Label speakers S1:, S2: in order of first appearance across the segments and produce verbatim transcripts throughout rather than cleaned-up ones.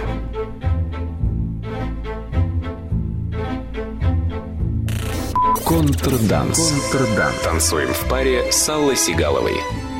S1: Контрданс. Контрданс. Танцуем в паре с Аллой Сигаловой.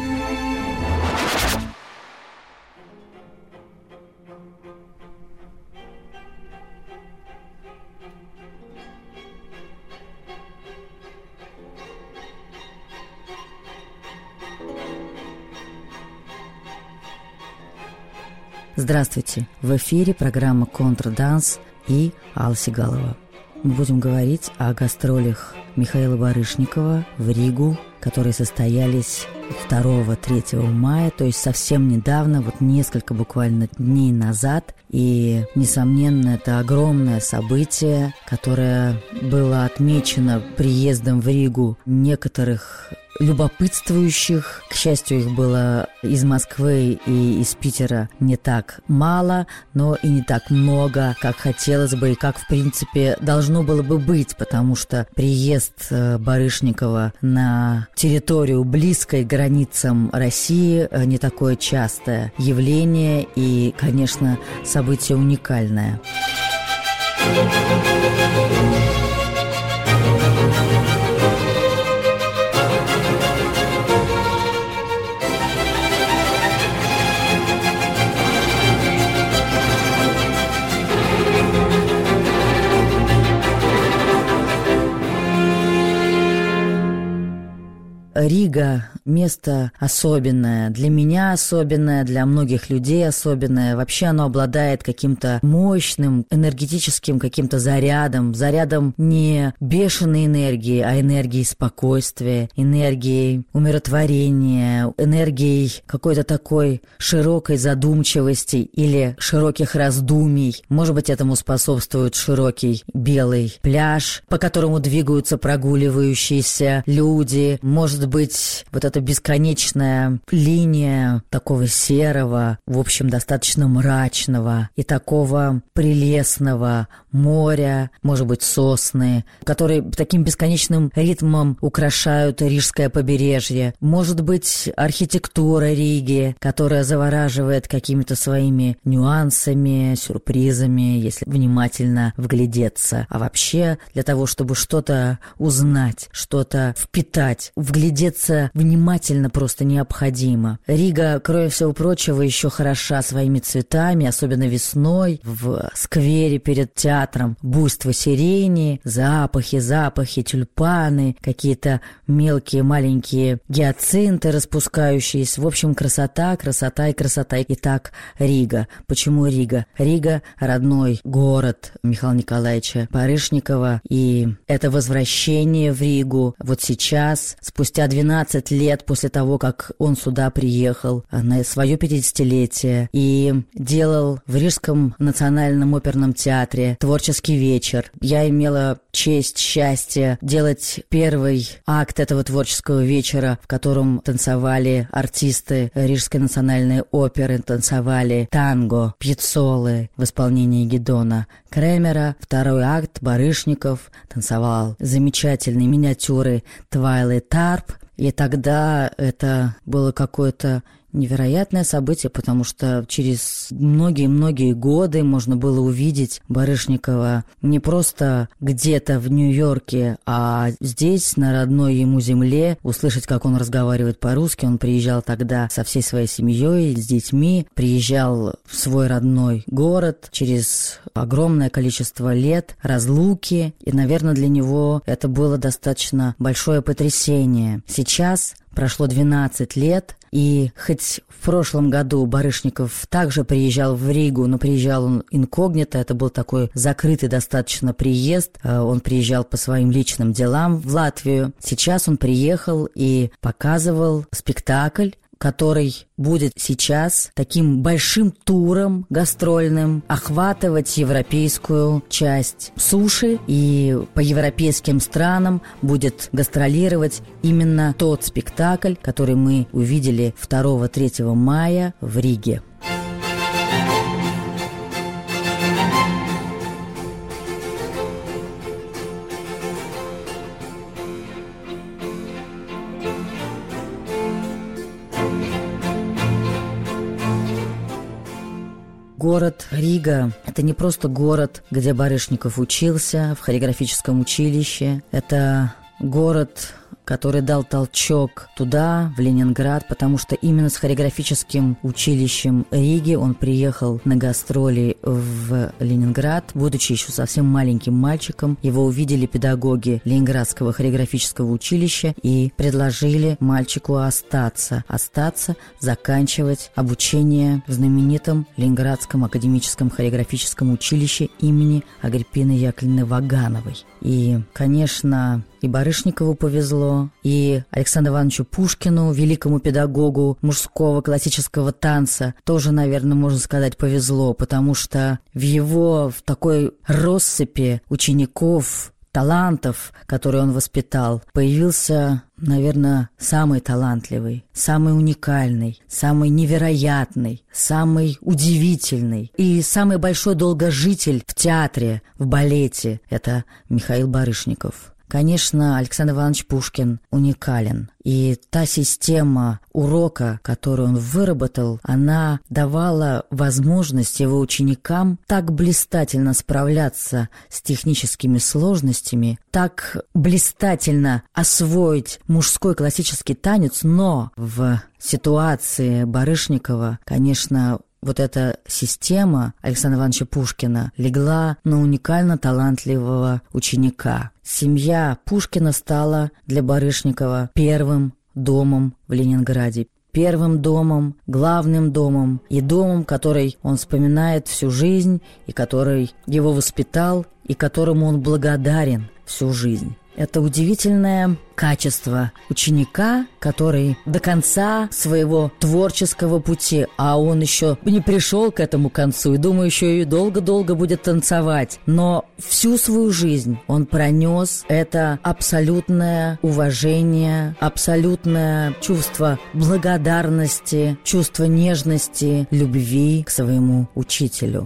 S2: Здравствуйте! В эфире программа «Контрданс» и Алла Сигалова. Мы будем говорить о гастролях Михаила Барышникова в Ригу, которые состоялись второго-третьего мая, то есть совсем недавно, вот несколько буквально дней назад. И, несомненно, это огромное событие, которое было отмечено приездом в Ригу некоторых любопытствующих. К счастью, их было из Москвы и из Питера не так мало, но и не так много, как хотелось бы и как, в принципе, должно было бы быть, потому что приезд Барышникова на территорию, близкой к границам России, не такое частое явление и, конечно, событие уникальное. Рига – место особенное, для меня особенное, для многих людей особенное. Вообще оно обладает каким-то мощным энергетическим каким-то зарядом, зарядом не бешеной энергии, а энергии спокойствия, энергии умиротворения, энергией какой-то такой широкой задумчивости или широких раздумий. Может быть, этому способствует широкий белый пляж, по которому двигаются прогуливающиеся люди. Может быть, вот эта бесконечная линия такого серого, в общем, достаточно мрачного и такого прелестного моря, может быть, сосны, которые таким бесконечным ритмом украшают Рижское побережье. Может быть, архитектура Риги, которая завораживает какими-то своими нюансами, сюрпризами, если внимательно вглядеться. А вообще, для того, чтобы что-то узнать, что-то впитать, вглядеться внимательно просто необходимо. Рига, кроме всего прочего, еще хороша своими цветами, особенно весной, в сквере перед театром буйство сирени, запахи, запахи, тюльпаны, какие-то мелкие маленькие гиацинты распускающиеся. В общем, красота, красота и красота. Итак, Рига. Почему Рига? Рига – родной город Михаила Николаевича Барышникова, и это возвращение в Ригу вот сейчас, спустя двенадцать лет после того, как он сюда приехал на свое пятидесятилетие и делал в Рижском национальном оперном театре творческий вечер. Я имела честь, счастье делать первый акт этого творческого вечера, в котором танцевали артисты Рижской национальной оперы, танцевали танго, пьеццолы в исполнении Гидона Кремера. Второй акт Барышников танцевал замечательные миниатюры Твайлайт Тарп. И тогда это было какое-то невероятное событие, потому что через многие-многие годы можно было увидеть Барышникова не просто где-то в Нью-Йорке, а здесь, на родной ему земле, услышать, как он разговаривает по-русски. Он приезжал тогда со всей своей семьей, с детьми, приезжал в свой родной город через огромное количество лет разлуки, и, наверное, для него это было достаточно большое потрясение. Сейчас прошло двенадцать лет, и хоть в прошлом году Барышников также приезжал в Ригу, но приезжал он инкогнито, это был такой закрытый достаточно приезд, он приезжал по своим личным делам в Латвию. Сейчас он приехал и показывал спектакль, который будет сейчас таким большим туром гастрольным охватывать европейскую часть суши, и по европейским странам будет гастролировать именно тот спектакль, который мы увидели второго-третьего мая в Риге. Город Рига – это не просто город, где Барышников учился в хореографическом училище. Это город, который дал толчок туда, в Ленинград, потому что именно с хореографическим училищем Риги он приехал на гастроли в Ленинград, будучи еще совсем маленьким мальчиком. Его увидели педагоги Ленинградского хореографического училища и предложили мальчику остаться, остаться, заканчивать обучение в знаменитом Ленинградском академическом хореографическом училище имени Агриппины Яковлевны Вагановой. И, конечно, и Барышникову повезло, и Александру Ивановичу Пушкину, великому педагогу мужского классического танца, тоже, наверное, можно сказать, повезло, потому что в его в такой россыпи учеников, талантов, которые он воспитал, появился, наверное, самый талантливый, самый уникальный, самый невероятный, самый удивительный и самый большой долгожитель в театре, в балете – это Михаил Барышников. Конечно, Александр Иванович Пушкин уникален, и та система урока, которую он выработал, она давала возможность его ученикам так блистательно справляться с техническими сложностями, так блистательно освоить мужской классический танец, но в ситуации Барышникова, конечно, вот эта система Александра Ивановича Пушкина легла на уникально талантливого ученика. Семья Пушкина стала для Барышникова первым домом в Ленинграде, первым домом, главным домом и домом, который он вспоминает всю жизнь, и который его воспитал, и которому он благодарен всю жизнь. Это удивительное качество ученика, который до конца своего творческого пути, а он еще не пришел к этому концу, и, думаю, еще и долго-долго будет танцевать, но всю свою жизнь он пронес это абсолютное уважение, абсолютное чувство благодарности, чувство нежности, любви к своему учителю.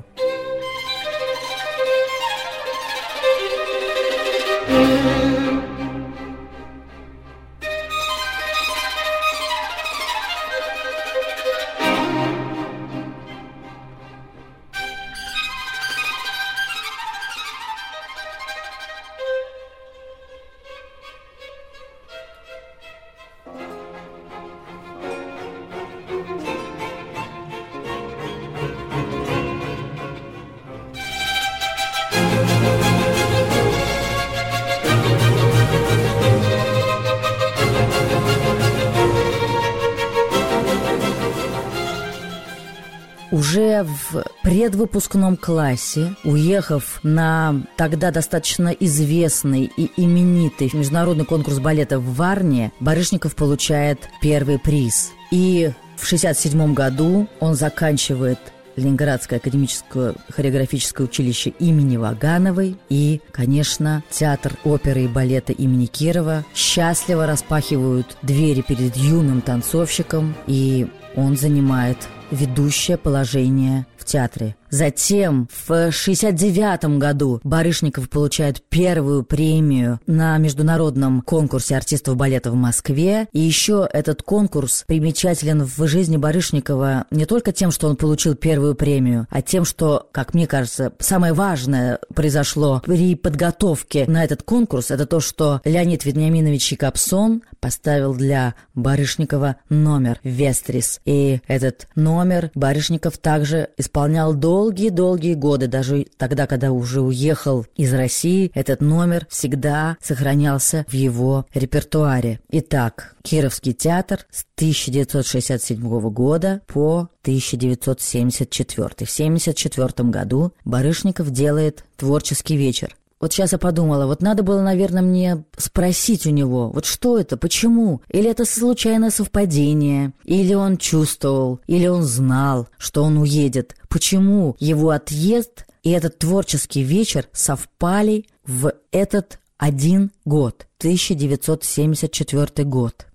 S2: Уже в предвыпускном классе, уехав на тогда достаточно известный и именитый международный конкурс балета в Варне, Барышников получает первый приз. И в шестьдесят седьмом году он заканчивает Ленинградское академическое хореографическое училище имени Вагановой. И, конечно, театр оперы и балета имени Кирова счастливо распахивают двери перед юным танцовщиком, и он занимает ведущее положение в театре. Затем в шестьдесят девятом году Барышников получает первую премию на международном конкурсе артистов балета в Москве. И еще этот конкурс примечателен в жизни Барышникова не только тем, что он получил первую премию, а тем, что, как мне кажется, самое важное произошло при подготовке на этот конкурс, это то, что Леонид Вениаминович Якобсон поставил для Барышникова номер «Вестрис». И этот номер Барышников также исполнял до Долгие-долгие годы, даже тогда, когда уже уехал из России, этот номер всегда сохранялся в его репертуаре. Итак, Кировский театр с тысяча девятьсот шестьдесят седьмого года по тысяча девятьсот семьдесят четвёртый. В семьдесят четвёртом году Барышников делает творческий вечер. Вот сейчас я подумала, вот надо было, наверное, мне спросить у него, вот что это, почему? Или это случайное совпадение? Или он чувствовал, или он знал, что он уедет? Почему его отъезд и этот творческий вечер совпали в этот один год, тысяча девятьсот семьдесят четвёртый год?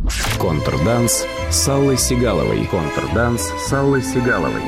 S1: Контрданс с Аллой Сигаловой. Контрданс с Аллой Сигаловой.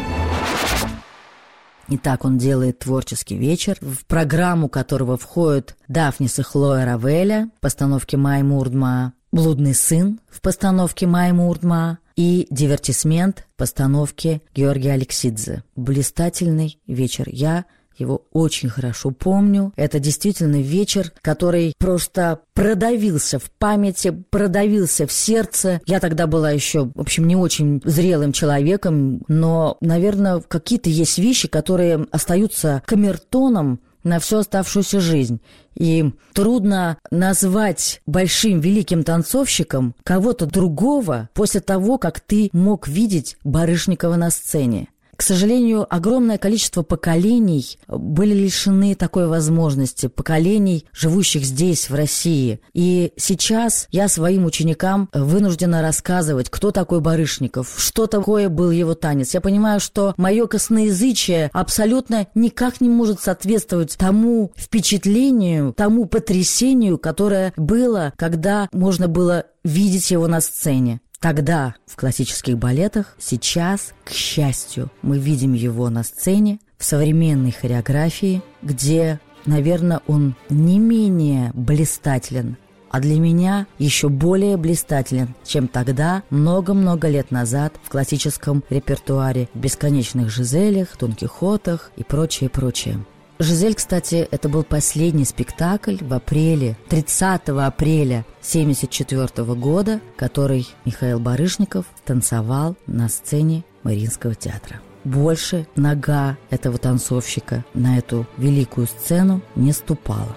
S2: Итак, он делает творческий вечер, в программу которого входят «Дафнис и Хлоя Равеля» в постановке Май Мурдма, «Блудный сын» в постановке Май Мурдма, и дивертисмент постановки Георгия Алексидзе. Блистательный вечер. Я его очень хорошо помню. Это действительно вечер, который просто продавился в памяти, продавился в сердце. Я тогда была еще, в общем, не очень зрелым человеком, но, наверное, какие-то есть вещи, которые остаются камертоном на всю оставшуюся жизнь. И трудно назвать большим великим танцовщиком кого-то другого после того, как ты мог видеть Барышникова на сцене. К сожалению, огромное количество поколений были лишены такой возможности, поколений, живущих здесь, в России. И сейчас я своим ученикам вынуждена рассказывать, кто такой Барышников, что такое был его танец. Я понимаю, что мое косноязычие абсолютно никак не может соответствовать тому впечатлению, тому потрясению, которое было, когда можно было видеть его на сцене. Тогда в классических балетах, сейчас, к счастью, мы видим его на сцене в современной хореографии, где, наверное, он не менее блистателен, а для меня еще более блистателен, чем тогда, много-много лет назад, в классическом репертуаре, в «Бесконечных Жизелях», «Дон Кихотах» и прочее, прочее. «Жизель», кстати, это был последний спектакль в апреле, тридцатого апреля семьдесят четвёртого года, который Михаил Барышников танцевал на сцене Мариинского театра. Больше нога этого танцовщика на эту великую сцену не ступала.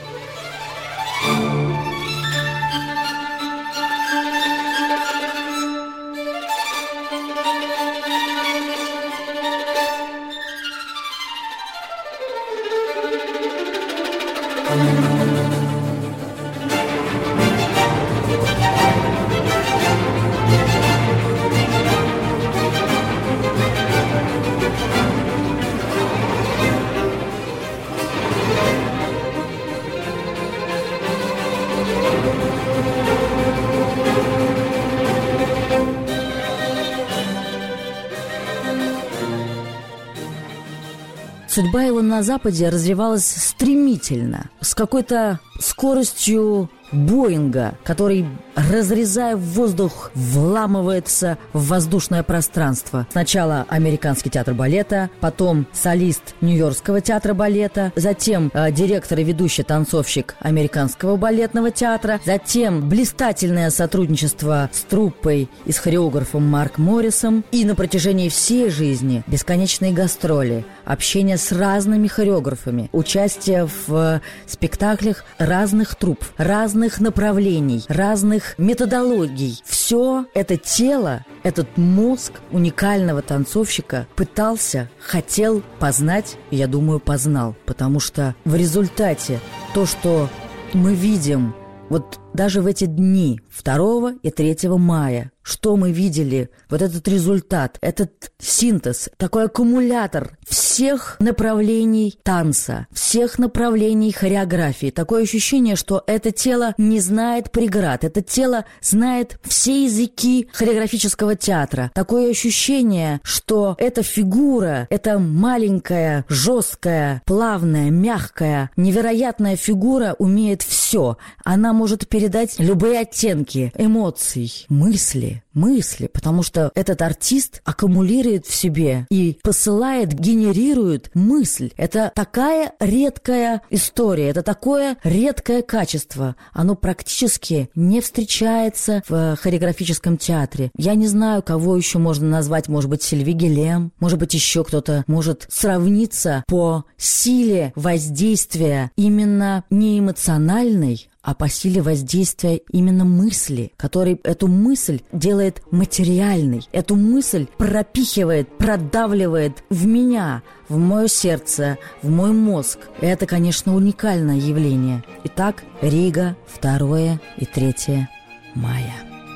S2: Судьба его на Западе развивалась стремительно, с какой-то скоростью Боинга, который, разрезая воздух, вламывается в воздушное пространство. Сначала Американский театр балета, потом солист Нью-Йоркского театра балета, затем э, директор и ведущий танцовщик Американского балетного театра, затем блистательное сотрудничество с труппой и с хореографом Марк Моррисом, и на протяжении всей жизни бесконечные гастроли, общение с разными хореографами, участие в э, спектаклях разных трупп, разных направлений, разных методологий. Все это тело, этот мозг уникального танцовщика пытался, хотел познать, и, я думаю, познал. Потому что в результате то, что мы видим вот даже в эти дни второго и третьего мая, что мы видели, вот этот результат, этот синтез, такой аккумулятор всех направлений танца, всех направлений хореографии. Такое ощущение, что это тело не знает преград, это тело знает все языки хореографического театра. Такое ощущение, что эта фигура, эта маленькая, жесткая, плавная, мягкая, невероятная фигура умеет все. Она может передать любые оттенки эмоций, мысли, мысли, потому что этот артист аккумулирует в себе и посылает, генерирует мысль. Это такая редкая история, это такое редкое качество. Оно практически не встречается в хореографическом театре. Я не знаю, кого еще можно назвать, может быть, Сильви Гиллем, может быть, еще кто-то может сравниться по силе воздействия именно не эмоциональной, а по силе воздействия именно мысли, который эту мысль делает материальной, эту мысль пропихивает, продавливает в меня, в мое сердце, в мой мозг. Это, конечно, уникальное явление. Итак, Рига, второе и третье мая.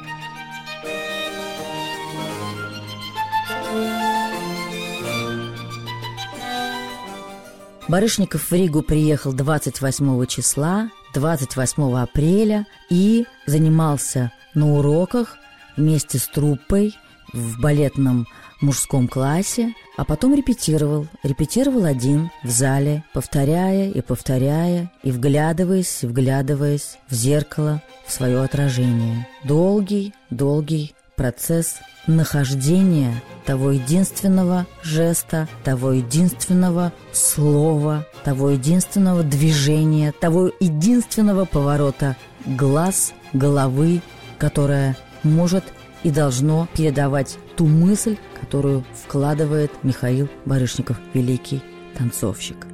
S2: Барышников в Ригу приехал двадцать восьмого числа, двадцать восьмого апреля, и занимался на уроках вместе с труппой в балетном мужском классе, а потом репетировал. Репетировал один в зале, повторяя и повторяя, и вглядываясь, и вглядываясь в зеркало, в свое отражение. Долгий, долгий процесс нахождения того единственного жеста, того единственного слова, того единственного движения, того единственного поворота глаз, головы, которое может и должно передавать ту мысль, которую вкладывает Михаил Барышников, великий танцовщик.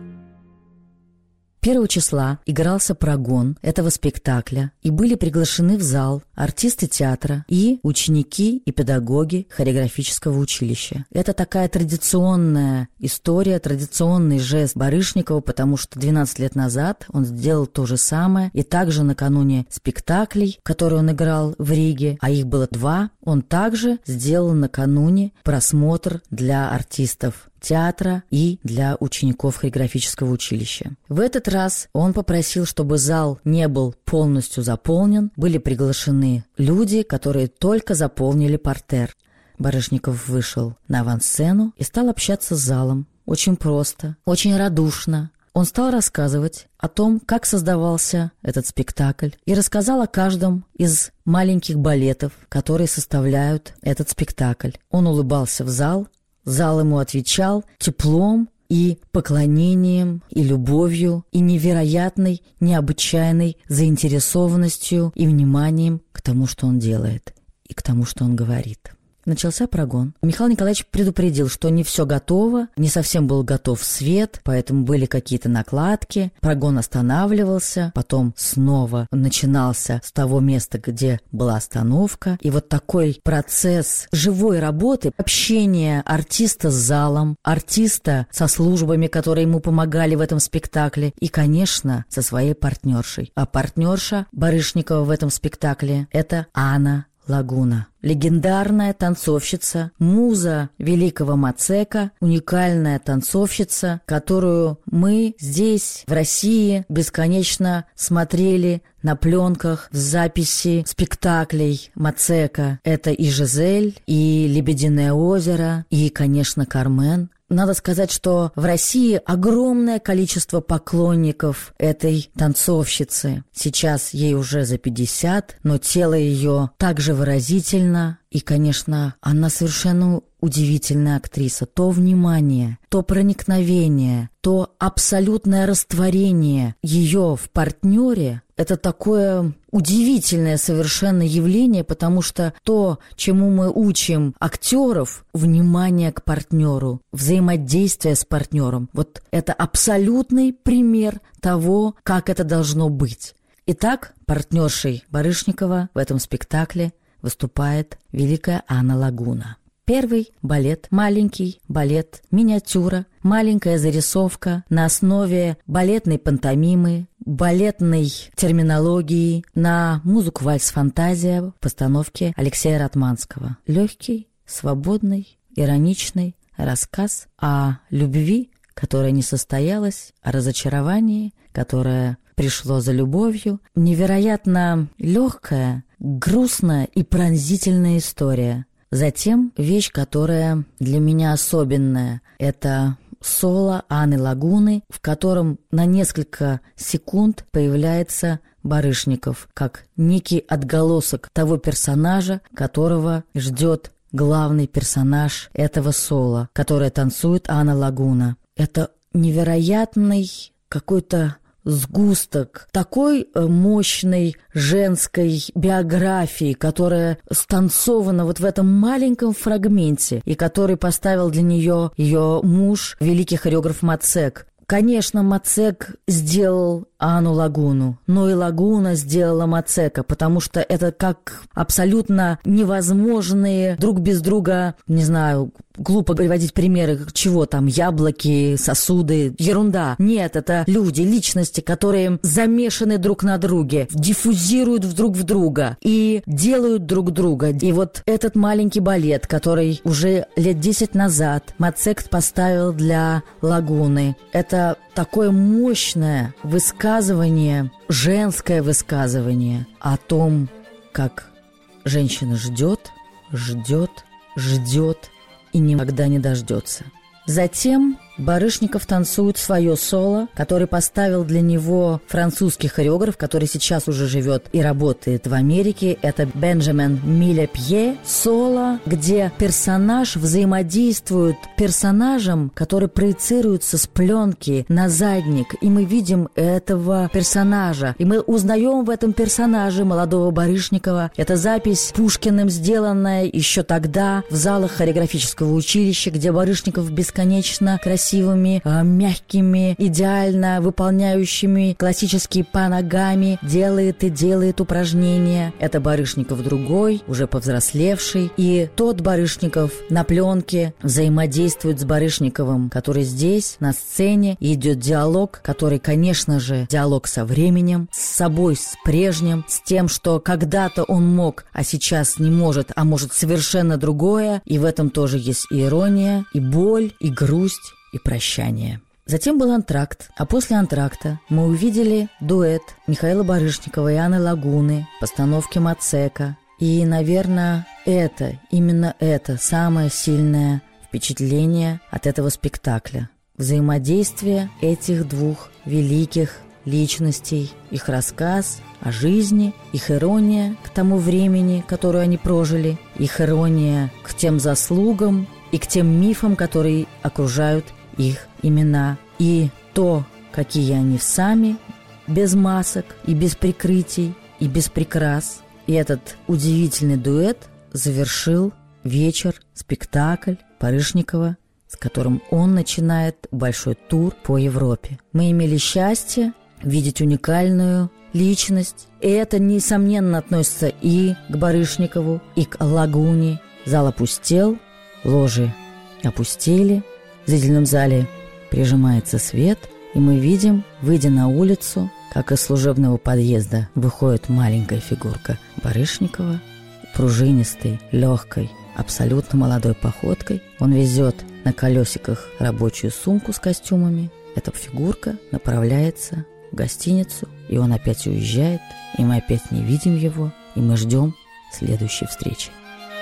S2: первого числа игрался прогон этого спектакля, и были приглашены в зал артисты театра и ученики и педагоги хореографического училища. Это такая традиционная история, традиционный жест Барышникова, потому что двенадцать лет назад он сделал то же самое, и также накануне спектаклей, которые он играл в Риге, а их было два, он также сделал накануне просмотр для артистов театра и для учеников хореографического училища. В этот раз он попросил, чтобы зал не был полностью заполнен, были приглашены люди, которые только заполнили партер. Барышников вышел на авансцену и стал общаться с залом. Очень просто, очень радушно. Он стал рассказывать о том, как создавался этот спектакль, и рассказал о каждом из маленьких балетов, которые составляют этот спектакль. Он улыбался в зал, зал ему отвечал теплом и поклонением, и любовью, и невероятной, необычайной заинтересованностью и вниманием к тому, что он делает, и к тому, что он говорит. Начался прогон. Михаил Николаевич предупредил, что не все готово, не совсем был готов свет, поэтому были какие-то накладки. Прогон останавливался, потом снова начинался с того места, где была остановка. И вот такой процесс живой работы, общения артиста с залом, артиста со службами, которые ему помогали в этом спектакле, и, конечно, со своей партнершей. А партнерша Барышникова в этом спектакле – это Анна Лагуна. Легендарная танцовщица, муза великого Мацека, уникальная танцовщица, которую мы здесь, в России, бесконечно смотрели на пленках в записи спектаклей Мацека. Это и «Жизель», и «Лебединое озеро», и, конечно, «Кармен». Надо сказать, что в России огромное количество поклонников этой танцовщицы. Сейчас ей уже за пятьдесят, но тело ее также выразительно. И, конечно, она совершенно удивительная актриса. То внимание, то проникновение, то абсолютное растворение ее в партнере – это такое удивительное совершенно явление, потому что то, чему мы учим актеров, внимание к партнеру, взаимодействие с партнером, вот это абсолютный пример того, как это должно быть. Итак, партнершей Барышникова в этом спектакле выступает великая Анна Лагуна. Первый балет, маленький балет, миниатюра, маленькая зарисовка на основе балетной пантомимы, балетной терминологии на музыку «Вальс-фантазия» в постановке Алексея Ратманского. Легкий, свободный, ироничный рассказ о любви, которая не состоялась, о разочаровании, которое пришло за любовью. Невероятно легкая, грустная и пронзительная история. Затем вещь, которая для меня особенная, это соло Анны Лагуны, в котором на несколько секунд появляется Барышников, как некий отголосок того персонажа, которого ждет главный персонаж этого соло, которое танцует Анна Лагуна. Это невероятный какой-то сгусток такой мощной женской биографии, которая станцована вот в этом маленьком фрагменте, и который поставил для нее ее муж, великий хореограф Мацек. Конечно, Мацек сделал Анну Лагуну, но и Лагуна сделала Мацека, потому что это как абсолютно невозможные друг без друга, не знаю, глупо приводить примеры, чего там, яблоки, сосуды, ерунда. Нет, это люди, личности, которые замешаны друг на друге, диффузируют друг в друга и делают друг друга. И вот этот маленький балет, который уже лет десять назад Мацек поставил для Лагуны, это такое мощное высказывание, женское высказывание о том, как женщина ждет, ждет, ждет и никогда не дождется. Затем Барышников танцует свое соло, который поставил для него французский хореограф, который сейчас уже живет и работает в Америке. Это Бенджамин Милепье. Соло, где персонаж взаимодействует персонажем, который проецируется с пленки на задник. И мы видим этого персонажа. И мы узнаем в этом персонаже молодого Барышникова. Это запись Пушкиным, сделанная еще тогда в залах хореографического училища, где Барышников бесконечно красивыми, мягкими, идеально выполняющими классические па ногами делает и делает упражнения. Это Барышников другой, уже повзрослевший. И тот Барышников на пленке взаимодействует с Барышниковым, который здесь, на сцене, и идет диалог, который, конечно же, диалог со временем, с собой, с прежним, с тем, что когда-то он мог, а сейчас не может, а может совершенно другое. И в этом тоже есть и ирония, и боль, и грусть, и прощание. Затем был антракт, а после антракта мы увидели дуэт Михаила Барышникова и Анны Лагуны, постановки Мацека. И, наверное, это, именно это самое сильное впечатление от этого спектакля. Взаимодействие этих двух великих личностей, их рассказ о жизни, их ирония к тому времени, которое они прожили, их ирония к тем заслугам и к тем мифам, которые окружают их имена, и то, какие они сами, без масок и без прикрытий и без прикрас. И этот удивительный дуэт завершил вечер, спектакль Барышникова, с которым он начинает большой тур по Европе. Мы имели счастье видеть уникальную личность, и это, несомненно, относится и к Барышникову, и к Лагуне. Зал опустел, ложи опустели, в зрительном зале прижимается свет, и мы видим, выйдя на улицу, как из служебного подъезда выходит маленькая фигурка Барышникова, пружинистой, легкой, абсолютно молодой походкой. Он везет на колесиках рабочую сумку с костюмами. Эта фигурка направляется в гостиницу, и он опять уезжает, и мы опять не видим его, и мы ждем следующей встречи.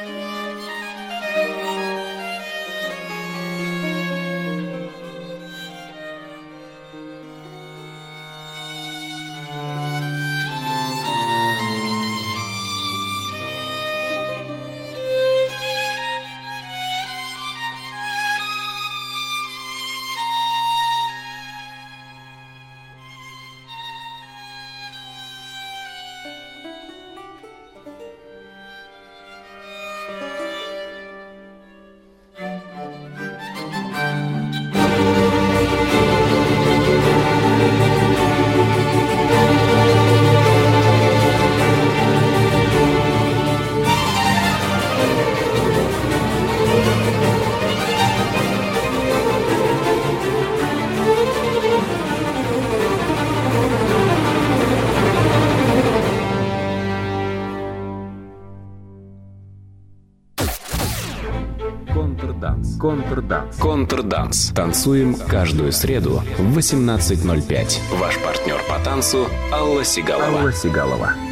S1: Контрданс. Контрданс. Контрданс. Танцуем каждую среду в восемнадцать ноль пять. Ваш партнер по танцу Алла Сигалова. Алла Сигалова.